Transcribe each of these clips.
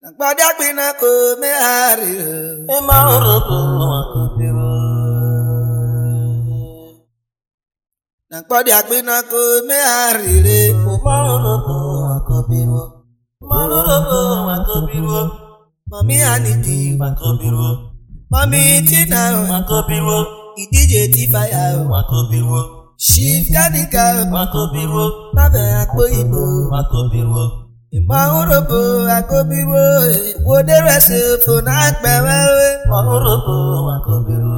Nakpadi akpina ko me hari. Emarobo wakopiro. Nakpadi akpina ko me hari. Emarobo wakopiro. Emarobo wakopiro. Mami Aniti Wakopiro. Mami Tina Wakopiro. Idije Tifaya Wakopiro. Chief Kanika Wakopiro. Mabe Akpoibo Wakopiro. Imaurobo Akobiro Wode rese fona akpewe Emarobo wakopiro.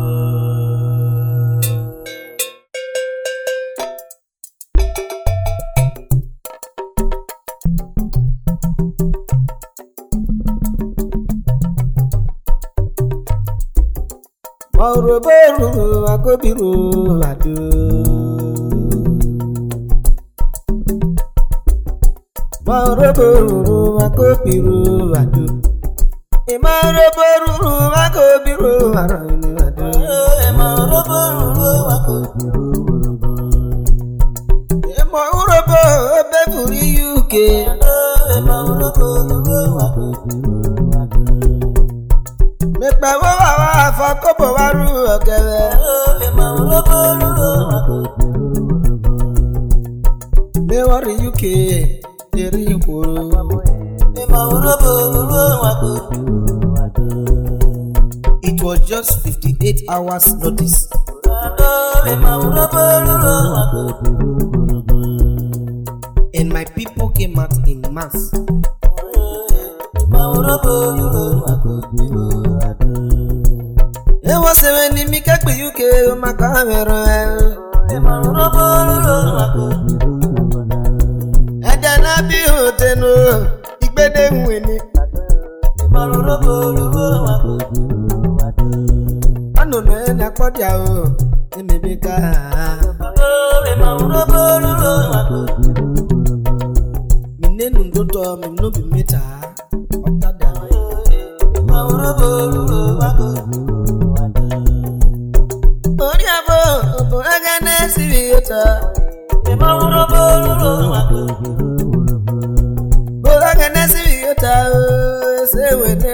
Maurobo Akobiro adu Maurobo Akobiro adu Imaurobo Akobiro adu Emarobo wakopiro. Imaurobo Beburi UK Emarobo wakopiro. Mepa wa fakobo waru ogere Emarobo wakopiro. Me worry UK eri nkoro Emarobo wakopiro. It was just 58 hours notice and my people came out in mass. It was when you make up UK my camera and then I be hotel Igbede Nwini Ano no na kwadia o emebeka Minenu ndoto mi no bi meta otada Ori abo obo agane siriota Ora agane siriota se wete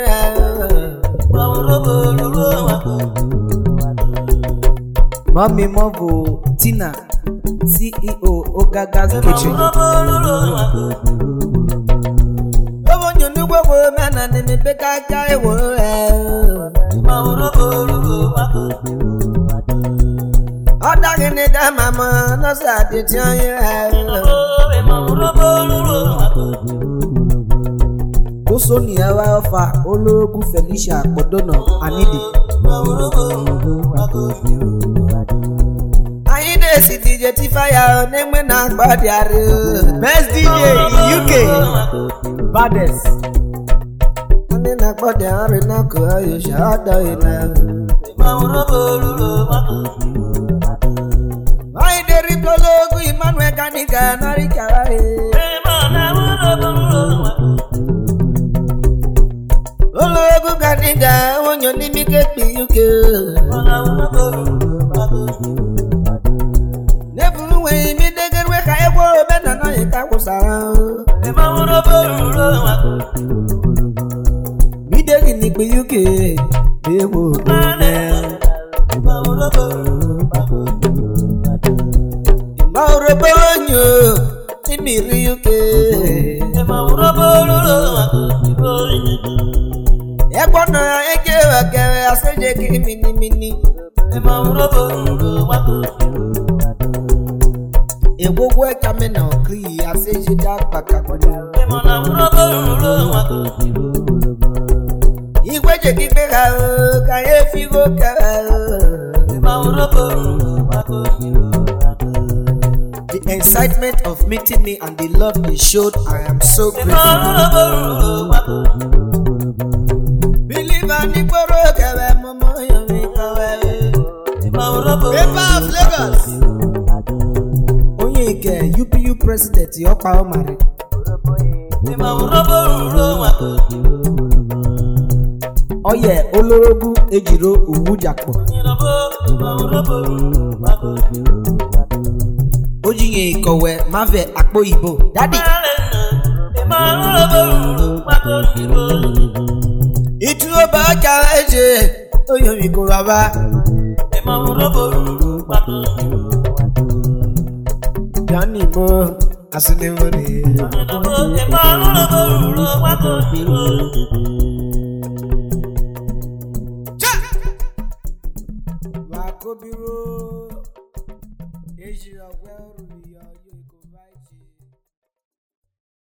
Mami Mogo Tina CEO Ogaga's Kitchen Obo nyunu gbogbo mana ni mi be ka ja ewo Oda gini da mama no sa de ti Koso ni awa ofa Ologu Felicia Podono Anidi Ayide si DJ Tifaya Negme na gbadi are Best DJ in UK Baddest Ane na gbadi are na ko ayo shada ina Ayide Ripologu Emmanuel Kanika Narika Ologu Kanika Onyo ni mi kepi UK Never way me degen we ka ewo be na na ye ka kusara Mi degen ni pe UK ewo Maurobo nyo ti mi ri UK Egbona eke wakere aseje ki mini Ewogo ekame na okri aseje dak bakakodo Igweje ki pe ha ka ye figo ka The excitement of meeting me and the love they showed, I am so grateful. Believe I Paper of Lagos. Onyeke UPU president Yopa Omari. Oye Olorogu Ejiro Uwujakpo. Ojinye Ikowe Mave Akpoibo. Daddy. Itu obaja eje oyomi ko baba. Yani mo asine mo ni. Wa ko biro eji ogwe oru yo.